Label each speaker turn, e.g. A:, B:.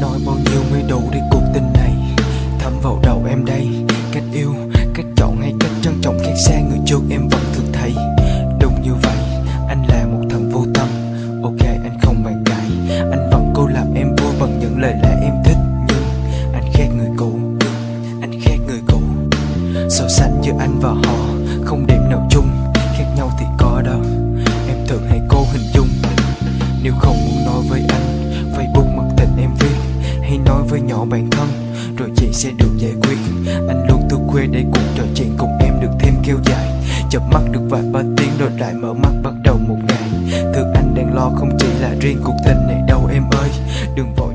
A: nói bao nhiêu mới đủ để cuộc tình này thấm vào đầu em đây. Cách yêu, cách chọn hay cách trân trọng khác xa người trước em vẫn thường thấy. Đúng như vậy, anh là một thằng vô tâm. Ok anh không bàn cãi, anh vẫn cố làm em vui bằng những lời lẽ em thích. Nhưng anh khác người cũ, anh khác người cũ. So sánh giữa anh và họ không điểm nào chung, khác nhau thì có đó, em thử hãy cố hình dung. Nếu không muốn nói với anh, Facebook mặc tình em viết, hay nói với nhỏ bạn thân, rồi chuyện sẽ được giải quyết. Anh luôn thức khuya để cuộc trò chuyện cùng em được thêm kéo dài. Chợp mắt được vài ba tiếng rồi lại mở mắt bắt đầu một ngày. Thứ anh đang lo không chỉ là riêng cuộc tình này đâu em ơi. Đừng vội